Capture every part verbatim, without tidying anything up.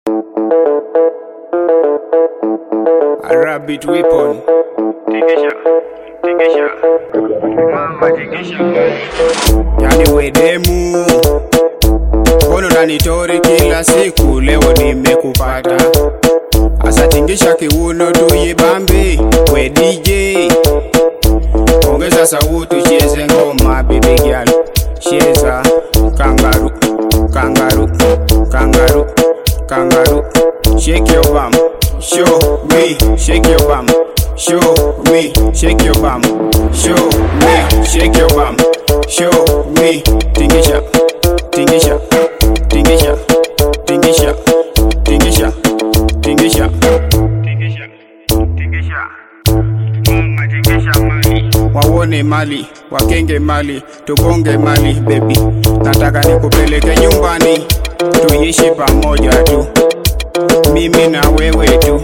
A rabbit weapon. Tingisha, tingisha, mama tingisha. Yani wedemu, kono nanitori kila siku, leo nimekupata. Asa tingisha kiuno tuyibambe, we D J. Ongeza sauti cheze ngoma baby girl. Cheza kangaroo, kangaroo, kangaroo, kangaroo. Shake your bum, show me, shake your bum. Show me, shake your bum. Show me, shake your bum. Show me, tingisha, tingisha, tingisha, tingisha, tingisha, tingisha, Tingisha, tingisha, mama tingisha mali. wawone mali, wakenge mali, tugonge mali baby. Nataka nikupeleke nyumbani, tuishi pamoja tu, mimi na wewe tu,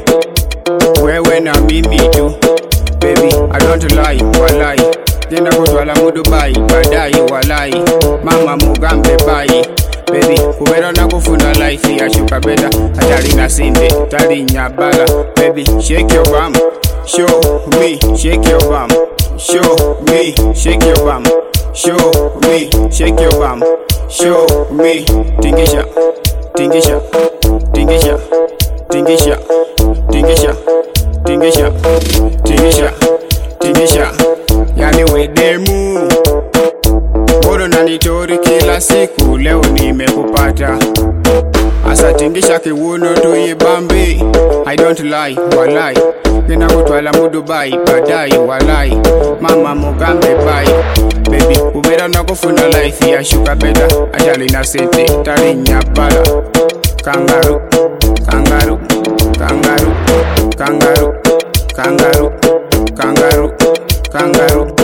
wewe na mimi tu baby. I don't lie, walai, jenda kutwala mu Dubai, badai walai, mama mugambe bai baby. Kubera na kufuna life ya shuka beta, atari na sinde, tari nyabala baby. Shake your bum, show me, shake your bum. Show me, shake your bum. Show me, shake your bum. Show me, tingisha, tingisha, tingisha, tingisha, tingisha, tingisha, tingisha, tingisha. Yani wedemu, kono nanitori kila siku, leo nimekupata. Asa tingisha kiuno tuyibambe. I don't lie, walai, jenda kutwala mu Dubai, badai walai, mama mugambe bai baby. Kubera na kufuna life ya shuka beta, ajali na sente, tari nyabala. Kangaroo, kangaroo, kangaroo, kangaroo, kangaroo, kangaroo, kangaroo.